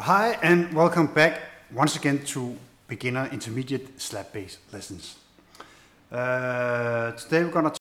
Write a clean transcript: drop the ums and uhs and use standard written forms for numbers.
Hi and welcome back once again to beginner intermediate slab bass lessons. Today we're going to